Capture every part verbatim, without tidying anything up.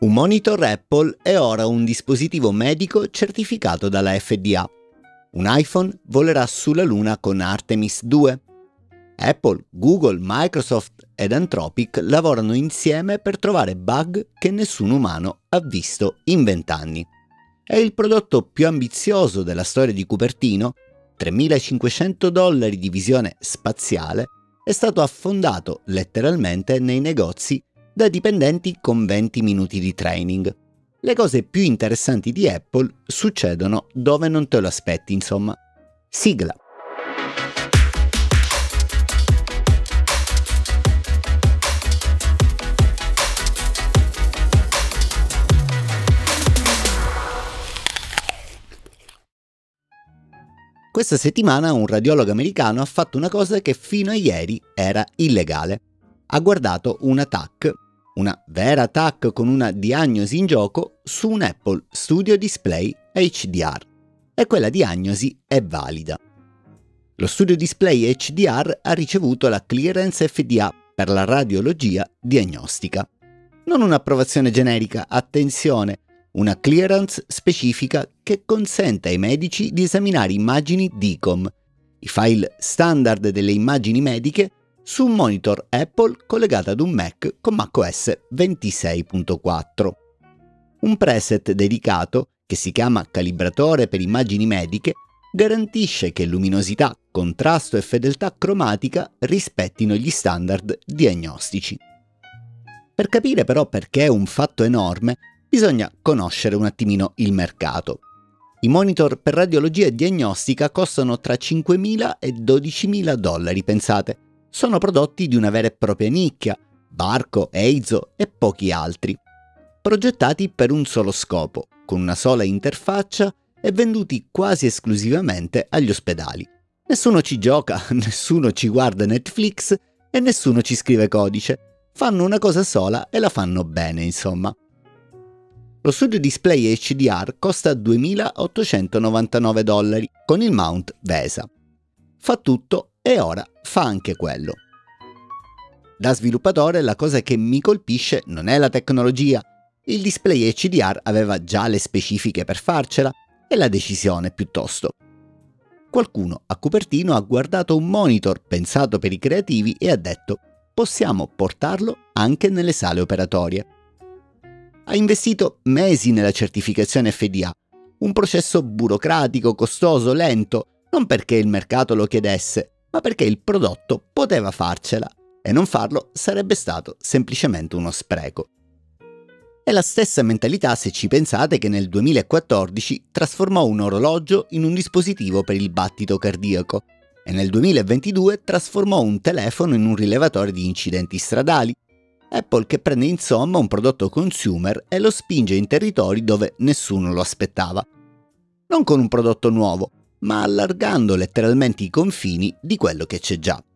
Un monitor Apple è ora un dispositivo medico certificato dalla F D A. Un iPhone volerà sulla Luna con Artemis due. Apple, Google, Microsoft ed Anthropic lavorano insieme per trovare bug che nessun umano ha visto in vent'anni. È il prodotto più ambizioso della storia di Cupertino. tremilacinquecento dollari di visione spaziale, è stato affondato letteralmente nei negozi da dipendenti con venti minuti di training. Le cose più interessanti di Apple succedono dove non te lo aspetti, insomma. Sigla. Questa settimana un radiologo americano ha fatto una cosa che fino a ieri era illegale. Ha guardato una T A C, una vera T A C con una diagnosi in gioco, su un Apple Studio Display H D R. E quella diagnosi è valida. Lo Studio Display H D R ha ricevuto la clearance F D A per la radiologia diagnostica. Non un'approvazione generica, attenzione, una clearance specifica che consente ai medici di esaminare immagini D I C O M, i file standard delle immagini mediche, su un monitor Apple collegato ad un Mac con macOS ventisei punto quattro. Un preset dedicato, che si chiama calibratore per immagini mediche, garantisce che luminosità, contrasto e fedeltà cromatica rispettino gli standard diagnostici. Per capire però perché è un fatto enorme, bisogna conoscere un attimino il mercato. I monitor per radiologia diagnostica costano tra cinquemila e dodicimila dollari, pensate. Sono prodotti di una vera e propria nicchia, Barco, Eizo e pochi altri. Progettati per un solo scopo, con una sola interfaccia e venduti quasi esclusivamente agli ospedali. Nessuno ci gioca, nessuno ci guarda Netflix e nessuno ci scrive codice. Fanno una cosa sola e la fanno bene, insomma. Lo Studio Display H D R costa duemilaottocentonovantanove dollari con il mount VESA. Fa tutto e ora fa anche quello. Da sviluppatore la cosa che mi colpisce non è la tecnologia. Il display H D R aveva già le specifiche per farcela e la decisione piuttosto. Qualcuno a Cupertino ha guardato un monitor pensato per i creativi e ha detto: possiamo portarlo anche nelle sale operatorie. Ha investito mesi nella certificazione F D A, un processo burocratico, costoso, lento, non perché il mercato lo chiedesse, ma perché il prodotto poteva farcela e non farlo sarebbe stato semplicemente uno spreco. È la stessa mentalità se ci pensate che nel duemilaquattordici trasformò un orologio in un dispositivo per il battito cardiaco e nel duemilaventidue trasformò un telefono in un rilevatore di incidenti stradali. Apple che prende insomma un prodotto consumer e lo spinge in territori dove nessuno lo aspettava. Non con un prodotto nuovo, ma allargando letteralmente i confini di quello che c'è già.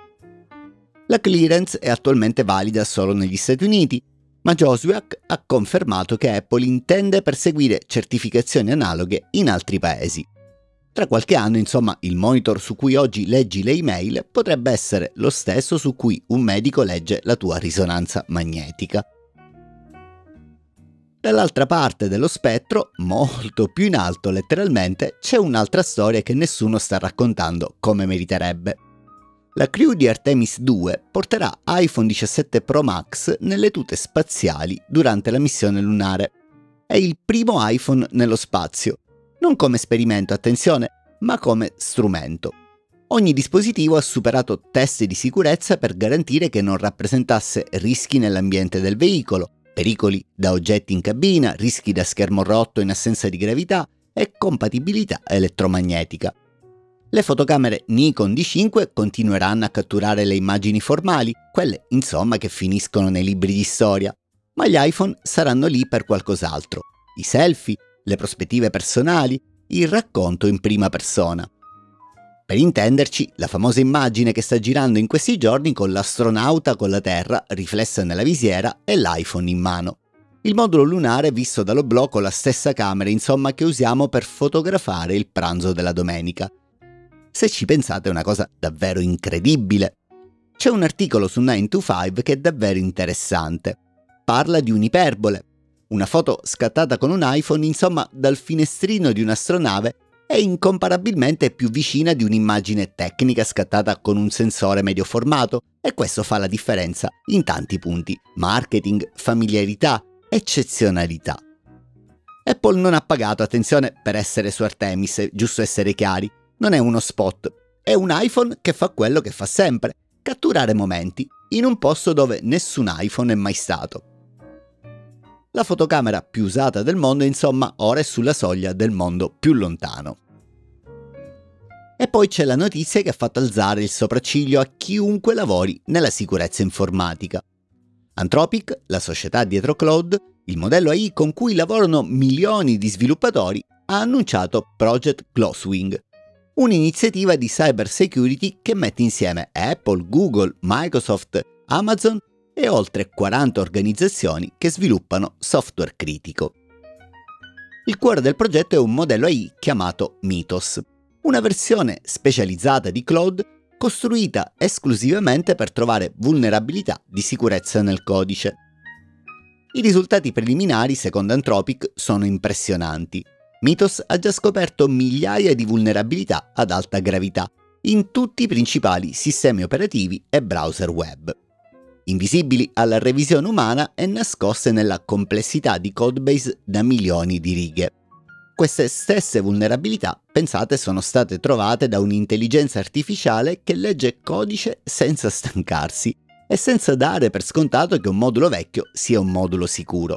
La clearance è attualmente valida solo negli Stati Uniti, ma Joswiak ha confermato che Apple intende perseguire certificazioni analoghe in altri paesi. Tra qualche anno, insomma, il monitor su cui oggi leggi le email potrebbe essere lo stesso su cui un medico legge la tua risonanza magnetica. Dall'altra parte dello spettro, molto più in alto letteralmente, c'è un'altra storia che nessuno sta raccontando come meriterebbe. La crew di Artemis due porterà iPhone diciassette Pro Max nelle tute spaziali durante la missione lunare. È il primo iPhone nello spazio. Non come esperimento, attenzione, ma come strumento. Ogni dispositivo ha superato test di sicurezza per garantire che non rappresentasse rischi nell'ambiente del veicolo, pericoli da oggetti in cabina, rischi da schermo rotto in assenza di gravità e compatibilità elettromagnetica. Le fotocamere Nikon D cinque continueranno a catturare le immagini formali, quelle insomma che finiscono nei libri di storia, ma gli iPhone saranno lì per qualcos'altro: i selfie, le prospettive personali, il racconto in prima persona. Per intenderci, la famosa immagine che sta girando in questi giorni con l'astronauta con la Terra riflessa nella visiera e l'iPhone in mano. Il modulo lunare visto dall'oblò con la stessa camera, insomma, che usiamo per fotografare il pranzo della domenica. Se ci pensate è una cosa davvero incredibile. C'è un articolo su nine to five che è davvero interessante. Parla di un'iperbole. Una foto scattata con un iPhone, insomma, dal finestrino di un'astronave è incomparabilmente più vicina di un'immagine tecnica scattata con un sensore medio formato, e questo fa la differenza in tanti punti: marketing, familiarità, eccezionalità. Apple non ha pagato, attenzione, per essere su Artemis, giusto essere chiari, non è uno spot, è un iPhone che fa quello che fa sempre: catturare momenti in un posto dove nessun iPhone è mai stato. La fotocamera più usata del mondo, insomma, ora è sulla soglia del mondo più lontano. E poi c'è la notizia che ha fatto alzare il sopracciglio a chiunque lavori nella sicurezza informatica. Anthropic, la società dietro Claude, il modello A I con cui lavorano milioni di sviluppatori, ha annunciato Project Glasswing, un'iniziativa di cyber security che mette insieme Apple, Google, Microsoft, Amazon e oltre quaranta organizzazioni che sviluppano software critico. Il cuore del progetto è un modello A I chiamato Mythos, una versione specializzata di Claude costruita esclusivamente per trovare vulnerabilità di sicurezza nel codice. I risultati preliminari, secondo Anthropic, sono impressionanti. Mythos ha già scoperto migliaia di vulnerabilità ad alta gravità in tutti i principali sistemi operativi e browser web. Invisibili alla revisione umana e nascoste nella complessità di codebase da milioni di righe. Queste stesse vulnerabilità, pensate, sono state trovate da un'intelligenza artificiale che legge codice senza stancarsi e senza dare per scontato che un modulo vecchio sia un modulo sicuro.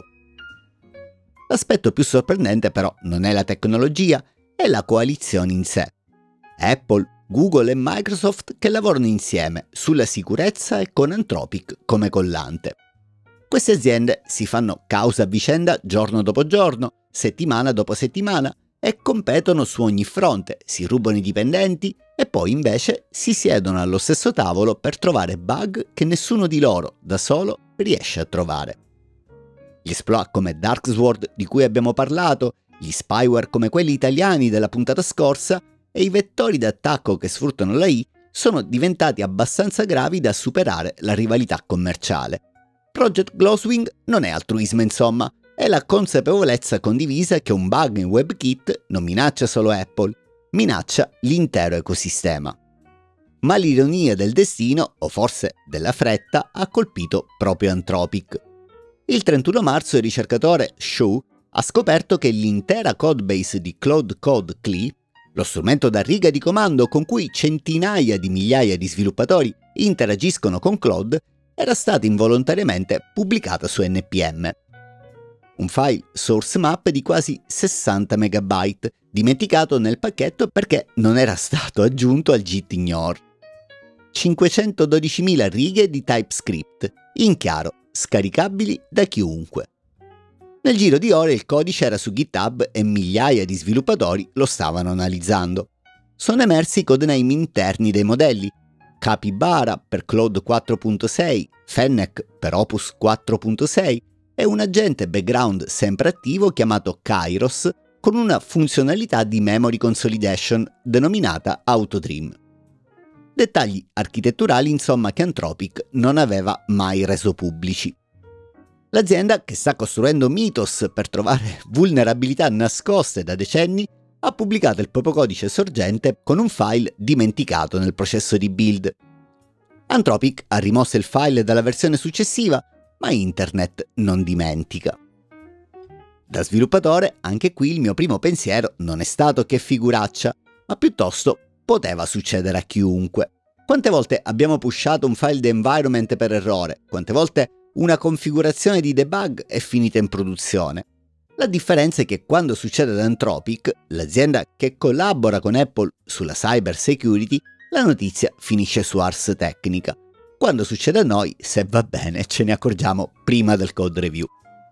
L'aspetto più sorprendente però non è la tecnologia, è la coalizione in sé. Apple, Google e Microsoft che lavorano insieme sulla sicurezza e con Anthropic come collante. Queste aziende si fanno causa a vicenda giorno dopo giorno, settimana dopo settimana, e competono su ogni fronte, si rubano i dipendenti e poi invece si siedono allo stesso tavolo per trovare bug che nessuno di loro da solo riesce a trovare. Gli exploit come Darksword di cui abbiamo parlato, gli spyware come quelli italiani della puntata scorsa e i vettori d'attacco che sfruttano l'A I sono diventati abbastanza gravi da superare la rivalità commerciale. Project Glasswing non è altruismo, insomma, è la consapevolezza condivisa che un bug in WebKit non minaccia solo Apple, minaccia l'intero ecosistema. Ma l'ironia del destino, o forse della fretta, ha colpito proprio Anthropic. Il trentuno marzo il ricercatore Shou ha scoperto che l'intera codebase di Claude Code C L I, lo strumento da riga di comando con cui centinaia di migliaia di sviluppatori interagiscono con Claude, era stata involontariamente pubblicata su N P M. Un file source map di quasi sessanta megabyte, dimenticato nel pacchetto perché non era stato aggiunto al Git ignore. cinquecentododicimila righe di TypeScript, in chiaro, scaricabili da chiunque. Nel giro di ore il codice era su GitHub e migliaia di sviluppatori lo stavano analizzando. Sono emersi i codename interni dei modelli: Capybara per Claude quattro punto sei, Fennec per Opus quattro punto sei e un agente background sempre attivo chiamato Kairos con una funzionalità di memory consolidation denominata AutoDream. Dettagli architetturali, insomma, che Anthropic non aveva mai reso pubblici. L'azienda, che sta costruendo Mythos per trovare vulnerabilità nascoste da decenni, ha pubblicato il proprio codice sorgente con un file dimenticato nel processo di build. Anthropic ha rimosso il file dalla versione successiva, ma internet non dimentica. Da sviluppatore, anche qui il mio primo pensiero non è stato che figuraccia, ma piuttosto poteva succedere a chiunque. Quante volte abbiamo pushato un file di environment per errore? Quante volte una configurazione di debug è finita in produzione? La differenza è che quando succede ad Anthropic, l'azienda che collabora con Apple sulla cyber security, la notizia finisce su Ars Technica. Quando succede a noi, se va bene, ce ne accorgiamo prima del code review.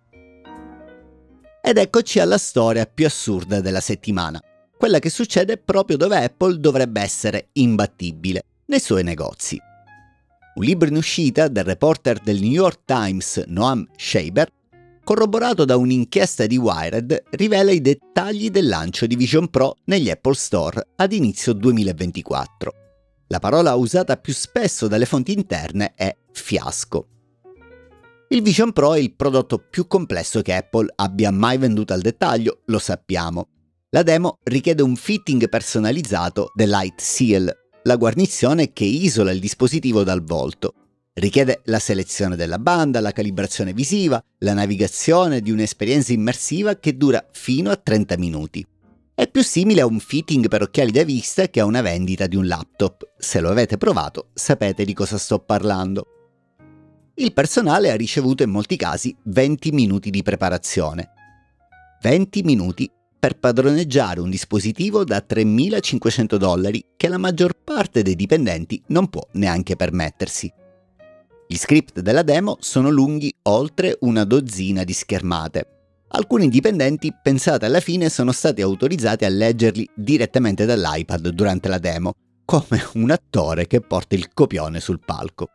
Ed eccoci alla storia più assurda della settimana, quella che succede proprio dove Apple dovrebbe essere imbattibile, nei suoi negozi. Un libro in uscita del reporter del New York Times Noam Shaber, corroborato da un'inchiesta di Wired, rivela i dettagli del lancio di Vision Pro negli Apple Store ad inizio duemilaventiquattro. La parola usata più spesso dalle fonti interne è fiasco. Il Vision Pro è il prodotto più complesso che Apple abbia mai venduto al dettaglio, lo sappiamo. La demo richiede un fitting personalizzato dell'Light Seal, la guarnizione che isola il dispositivo dal volto. Richiede la selezione della banda, la calibrazione visiva, la navigazione di un'esperienza immersiva che dura fino a trenta minuti. È più simile a un fitting per occhiali da vista che a una vendita di un laptop. Se lo avete provato, sapete di cosa sto parlando. Il personale ha ricevuto in molti casi venti minuti di preparazione. venti minuti per padroneggiare un dispositivo da tremilacinquecento dollari che la maggior parte dei dipendenti non può neanche permettersi. Gli script della demo sono lunghi oltre una dozzina di schermate. Alcuni dipendenti, pensate alla fine, sono stati autorizzati a leggerli direttamente dall'iPad durante la demo, come un attore che porta il copione sul palco.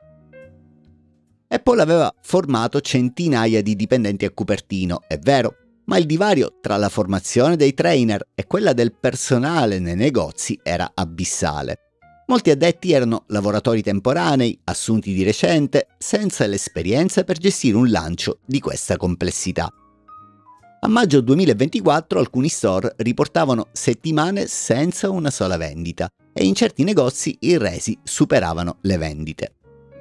Apple aveva formato centinaia di dipendenti a Cupertino, è vero, ma il divario tra la formazione dei trainer e quella del personale nei negozi era abissale. Molti addetti erano lavoratori temporanei, assunti di recente, senza l'esperienza per gestire un lancio di questa complessità. A maggio duemilaventiquattro alcuni store riportavano settimane senza una sola vendita e in certi negozi i resi superavano le vendite.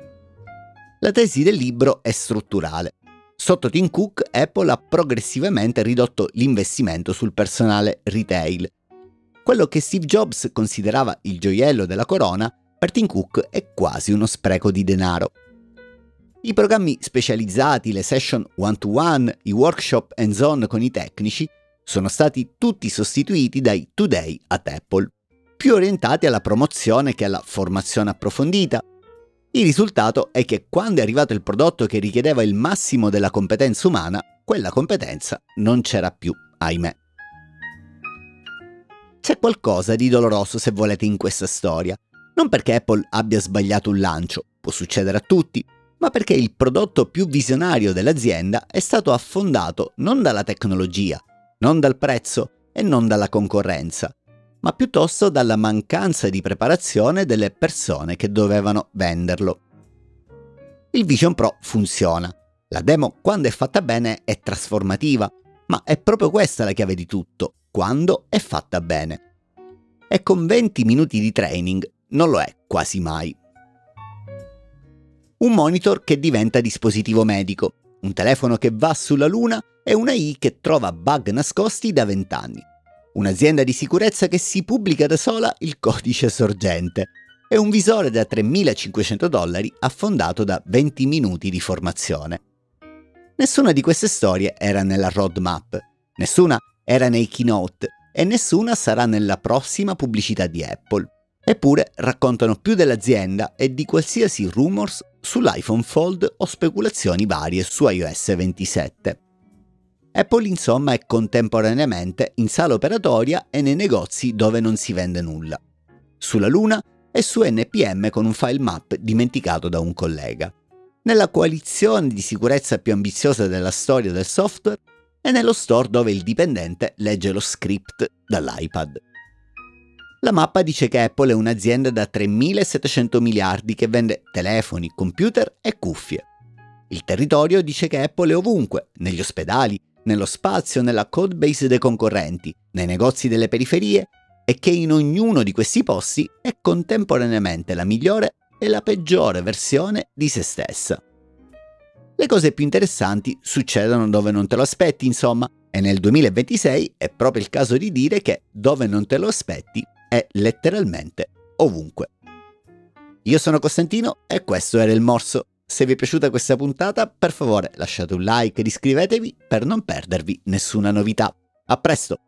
La tesi del libro è strutturale. Sotto Tim Cook, Apple ha progressivamente ridotto l'investimento sul personale retail. Quello che Steve Jobs considerava il gioiello della corona, per Tim Cook è quasi uno spreco di denaro. I programmi specializzati, le session one-to-one, i workshop hands-on con i tecnici sono stati tutti sostituiti dai two-day at Apple, più orientati alla promozione che alla formazione approfondita. Il risultato è che quando è arrivato il prodotto che richiedeva il massimo della competenza umana, quella competenza non c'era più, ahimè. C'è qualcosa di doloroso, se volete, in questa storia. Non perché Apple abbia sbagliato un lancio, può succedere a tutti, ma perché il prodotto più visionario dell'azienda è stato affondato non dalla tecnologia, non dal prezzo e non dalla concorrenza, ma piuttosto dalla mancanza di preparazione delle persone che dovevano venderlo. Il Vision Pro funziona. La demo, quando è fatta bene, è trasformativa, ma è proprio questa la chiave di tutto, quando è fatta bene. E con venti minuti di training non lo è quasi mai. Un monitor che diventa dispositivo medico, un telefono che va sulla Luna e una I che trova bug nascosti da vent'anni. Un'azienda di sicurezza che si pubblica da sola il codice sorgente e un visore da tremilacinquecento dollari affondato da venti minuti di formazione. Nessuna di queste storie era nella roadmap, nessuna era nei keynote e nessuna sarà nella prossima pubblicità di Apple. Eppure raccontano più dell'azienda e di qualsiasi rumors sull'iPhone Fold o speculazioni varie su iOS ventisette. Apple insomma è contemporaneamente in sala operatoria e nei negozi dove non si vende nulla, sulla Luna e su N P M con un file map dimenticato da un collega, nella coalizione di sicurezza più ambiziosa della storia del software e nello store dove il dipendente legge lo script dall'iPad. La mappa dice che Apple è un'azienda da tremilasettecento miliardi che vende telefoni, computer e cuffie. Il territorio dice che Apple è ovunque, negli ospedali, nello spazio, nella codebase dei concorrenti, nei negozi delle periferie e che in ognuno di questi posti è contemporaneamente la migliore e la peggiore versione di se stessa. Le cose più interessanti succedono dove non te lo aspetti, insomma, e nel duemilaventisei è proprio il caso di dire che dove non te lo aspetti è letteralmente ovunque. Io sono Costantino e questo era Il Morso. Se vi è piaciuta questa puntata, per favore lasciate un like ed iscrivetevi per non perdervi nessuna novità. A presto!